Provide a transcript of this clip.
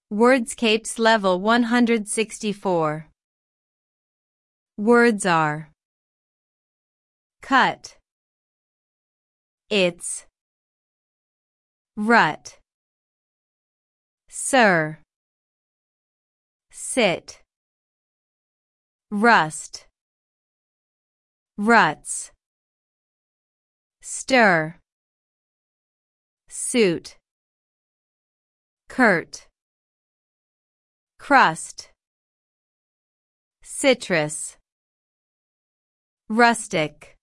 Wordscapes Level 164. Words are: cut, it's, rut, sir, sit, rust, ruts, stir, suit, curt, crust, citrus, rustic.